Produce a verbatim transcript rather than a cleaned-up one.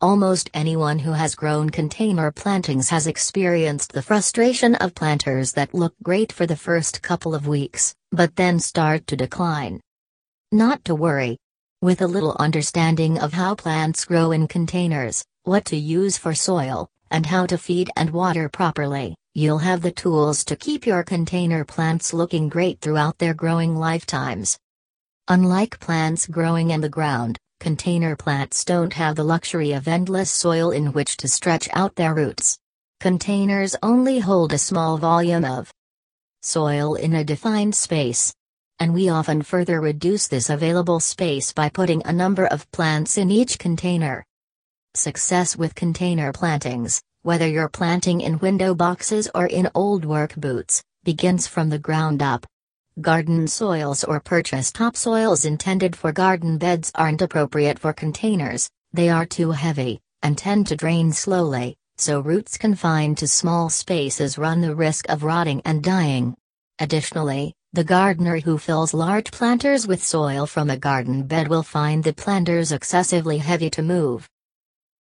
Almost anyone who has grown container plantings has experienced the frustration of planters that look great for the first couple of weeks, but then start to decline. Not to worry. With a little understanding of how plants grow in containers, what to use for soil, and how to feed and water properly, you'll have the tools to keep your container plants looking great throughout their growing lifetimes. Unlike plants growing in the ground, container plants don't have the luxury of endless soil in which to stretch out their roots. Containers only hold a small volume of soil in a defined space. And we often further reduce this available space by putting a number of plants in each container. Success with container plantings, whether you're planting in window boxes or in old work boots, begins from the ground up. Garden soils or purchased topsoils intended for garden beds aren't appropriate for containers. They are too heavy, and tend to drain slowly, so roots confined to small spaces run the risk of rotting and dying. Additionally, the gardener who fills large planters with soil from a garden bed will find the planters excessively heavy to move.